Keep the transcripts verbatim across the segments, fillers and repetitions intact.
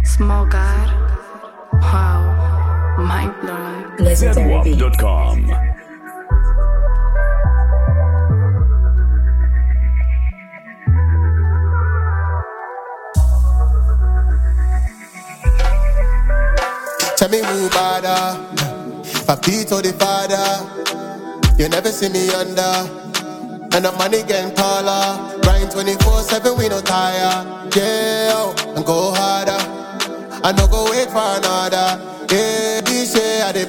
Small God. Wow. Mind blown. Z W A P dot com. Tell me who bother, Papito the father. You never see me under, and the money getting taller. Grind twenty-four seven, we no tire. Yeah, and go harder. I no go wait for another. Yeah, this year I the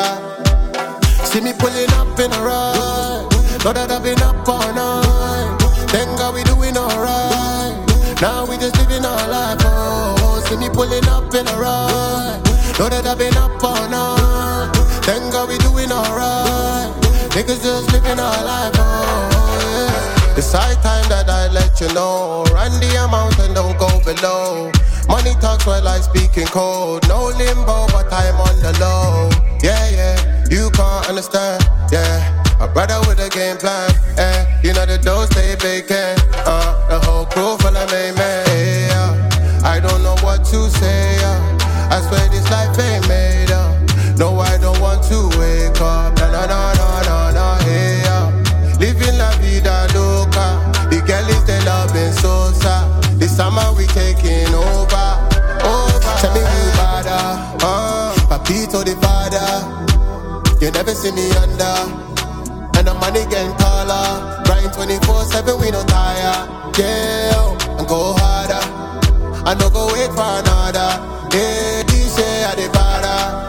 father. See me pulling up in a ride. Know that I've been up all night. Thank God we doing alright. Now we just living our life. Oh, see me pulling up in a ride. Know that I've been up all night. Thank God we doing alright. Niggas just living our life, oh yeah. It's high time that I let you know. Run the amount and don't go below. Money talks while I speaking code. No limbo, but I'm on the low. Yeah, yeah, you can't understand, yeah. My brother with a game plan, eh. You know the doors stay vacant, uh. The whole crew full of main man, yeah. I don't know what to say, yeah. I swear this life ain't made up. No, I don't want to wake up. No, no, no, no, no, no, hey, yeah. Living la vida loca. The girl is the loving Sosa. This summer we taking over, over. Tell me who bother, uh, Papito the father. You never see me under, and the money getting taller. Grind twenty-four seven, we no tire. Yeah, and go harder. I no go wait for another. Yeah, this year I the father.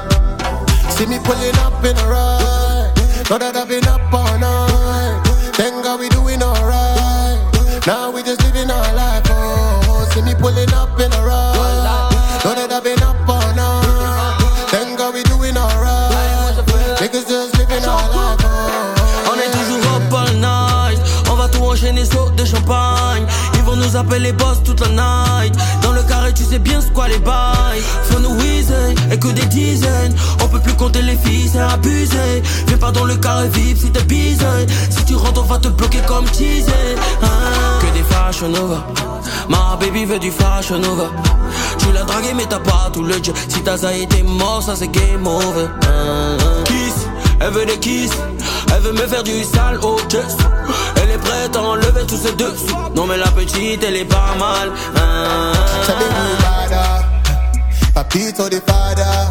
See me pulling up in a ride. Know that I've been up all night. Thank God we doing alright. Now we just living our life. Oh, see me pulling up in a ride. Know that I've been up all night. Thank God we doing alright. Niggas just living our life. Oh, on est toujours up all night. On va tout enchaîner saut de champagne. Ils vont nous appeler boss toute la night. Dans le carré tu sais bien ce quoi les bails. Faut nous whizer et que des dizaines. On peut plus compter les filles, c'est abusé. Viens pas dans le carré V I P si t'es busy. Si tu rentres on va te bloquer comme teaser, hein. Que des fashion over. Ma baby veut du fashion over. Tu l'as dragué mais t'as pas tout le jet. Si t'as ça été mort ça c'est game over, hein. Kiss, elle veut des kiss. Elle veut me faire du sale au chest. Elle est prête à enlever tous ses dessous. Non mais la petite elle est pas mal, hein. Tell me who bother, Papito the father.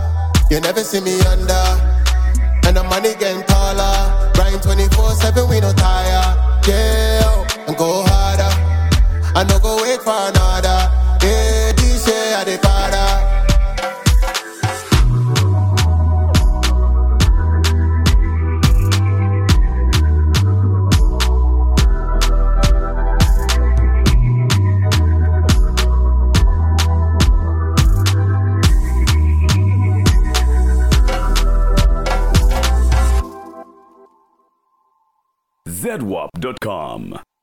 You never see me under, and the money getting taller. Grind twenty-four seven, we no tire. Yeah, and go harder. I no go wait for another. Yeah, this year I the father. Z W A P dot com.